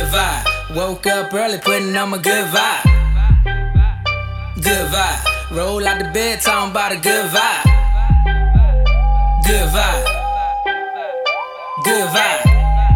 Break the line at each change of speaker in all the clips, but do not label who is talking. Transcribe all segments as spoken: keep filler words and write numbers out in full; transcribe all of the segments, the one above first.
good vibe. Woke up early, putting on my good vibe. Good vibe. Roll out the bed, talking about a good vibe. Good vibe. Good vibe.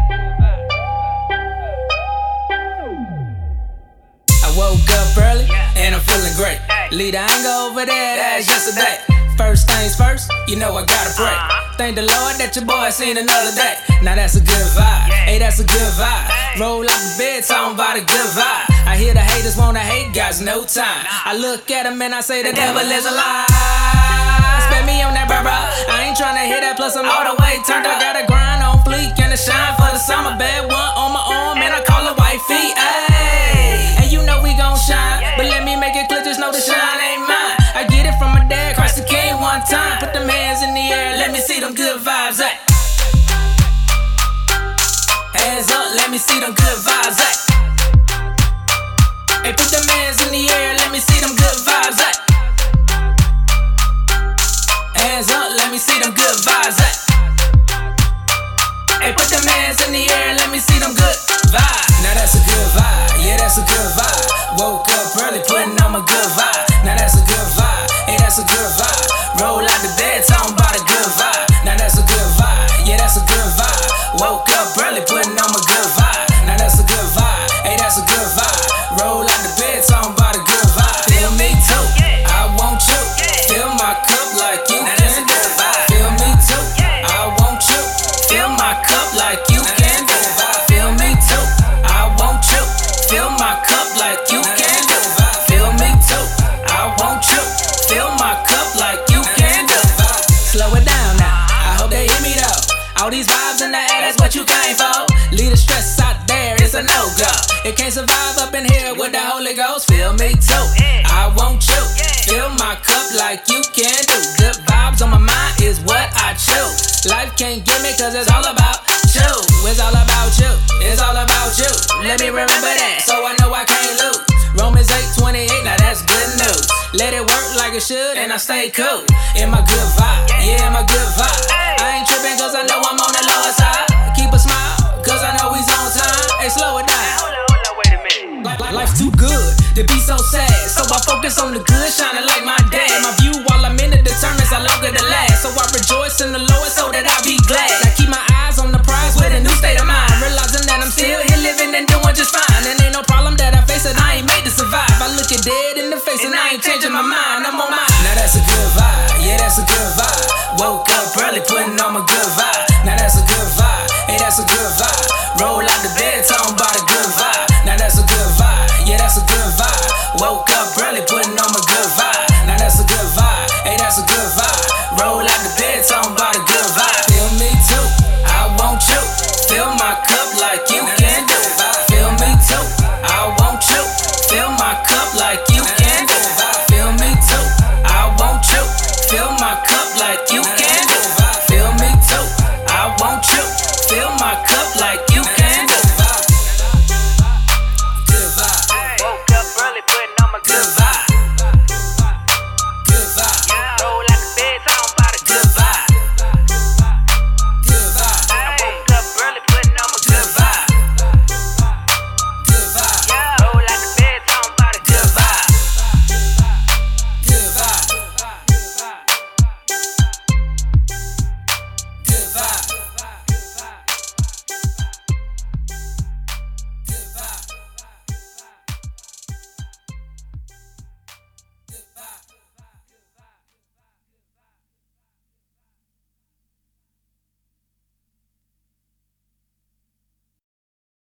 I woke up early and I'm feeling great. Leave the anger over there, that's yesterday. First things first, you know I gotta pray. Thank the Lord that your boy seen another day. Now that's a good vibe, hey, that's a good vibe. Roll out the bed, talking about a good vibe. I hear the haters wanna hate, guys, no time. I look at them and I say the devil is a lie. Spend me on that, bruh, bruh. I ain't tryna hear that, plus I'm all the way turned up. Got a grind on fleek and a shine for the summer. Bad one on my arm and I call it wifey, ayy. And you know we gon' shine, but let me make it clear, just know the shine ain't mine. I get it from my dad, Christ the King one time. Put them hands in the air, let me see them good vibes, ay. Hands up, let me see them good vibes, ay. Hey, put them hands in the air, let me see them good vibes, ay. Hands up, let me see them good vibes, ay. Hey, put them hands in the air, let me see them good vibes. Now that's a good vibe, yeah, that's a good vibe. Woke up early, putting on my good vibe. Now that's a good vibe, hey, that's a good vibe. Roll out the bed, talking about a good vibe. Now that's a good vibe, yeah, that's a good vibe. Woke up early, putting on my good vibe. Now that's a good vibe, hey, that's a good vibe. Roll out the bed, talking about a good vibe. Feel me too, I want you. Fill my cup like you can do. Feel me too, I want you. Fill my cup like you can do. Feel me too, I want you. Fill my cup like you can do. Feel me too, I want you. Fill my cup like you can do. Slow it down now, I hope they hear me though. All these vibes in the air, that's what you came for. Leave the stress out there, it's a no-go. It can't survive up in here with the Holy Ghost. Feel me too, I want you. Fill my cup like you can do. Good vibes on my mind is what I choose. Life can't give me cause it's all about you. It's all about you, it's all about you. Let me remember that, so I know I can't lose. Romans eight twenty-eight, now that's good news. Let it work like it should and I stay cool. In my good vibe, yeah, in my good vibe. I ain't tripping cause I know I'm on the lower side. Keep a smile, cause I know he's on time. Hey, slow it down.
Hold on, hold on, wait a minute.
Life's too good to be so sad, so I focus on the good, shining like my dad. My view while I'm in it determines how longer to last. So I rejoice in the Lord so that I'll be glad. I keep my eyes on the prize with a new state of mind, realizing that I'm still here living and doing just fine. And ain't no problem that I face that I ain't made to survive. I look it dead in the face and I ain't changing my mind, I'm on mine. Now that's a good vibe, yeah, that's a good vibe. Woke up early, putting on my good vibe. Now that's a good vibe, hey, that's a good vibe. Roll out the bed, talking about